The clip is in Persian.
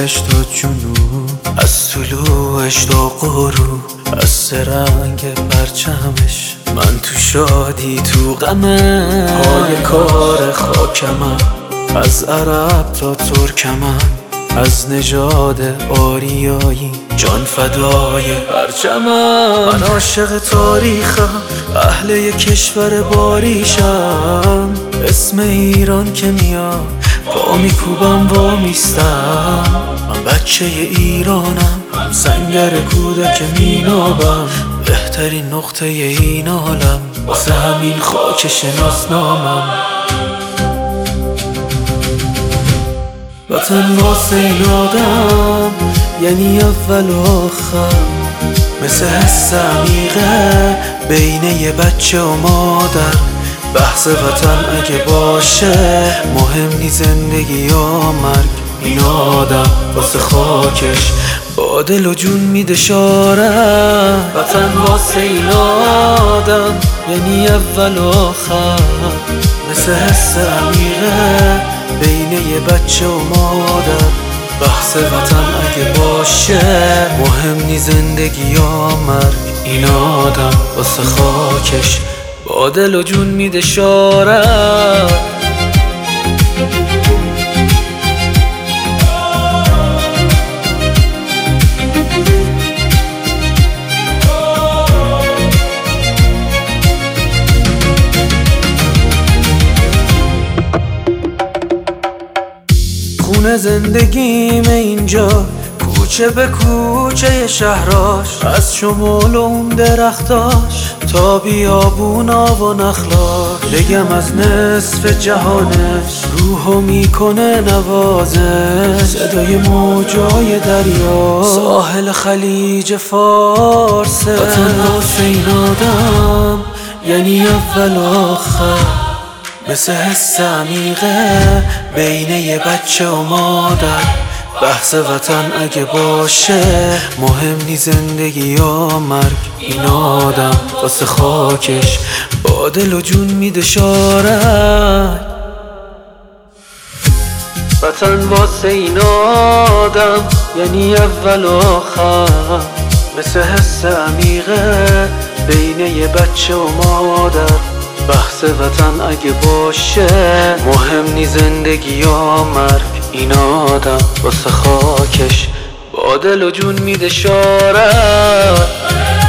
شمالش تا جنوب، از طلوعش تا غروب، از سه رنگ پرچمش، من تو شادی تو غمه، پای کار خاکمم، از عرب تا ترکمم، از نژاد آریایی جان فدای پرچمم. من عاشق تاریخم، اهل یک کشور باریشم، اسم ایران که میاد پا میکوبم وا میستم. من بچه ایرانم، سنگر کودک مینابم، بهترین نقطه این عالم واسه همین خاک شناسنامم. وطن واسه این آدم یعنی اول و آخر، مثل حس عمیقه بین یه بچه و مادر. بحث وطن اگه باشه مهم نی زندگی یا مرگ، این آدم واسه خاکش با دل و جون میده شارع. وطن واسه این آدم یعنی اول و آخر، مثل حس عمیقه بین یه بچه و مادر. بحث وطن اگه باشه مهم نی زندگی یا مرگ، این آدم واسه خاکش با دل و جون میده شارع. خونه زندگیم اینجا، کوچه به کوچه شهراش، از شمال و اون درختاش تا بیابونا و نخلاش. بگم از نصف جهانش روحو میکنه نوازش، صدای موجای دریا ساحل خلیج فارسه. وطن واسه این آدم یعنی اول و آخر، مثل حس عمیقه بین یه بچه و مادر. بحث وطن اگه باشه مهم نی زندگی یا مرگ، این آدم واسه خاکش با دل و جون میده شارع. وطن واسه این آدم یعنی اول و آخر، مثل حس عمیقه بین یه بچه و مادر. بحث وطن اگه باشه مهم نی زندگی یا مرگ، این آدم واسه خاکش با دل و جون میده شارع.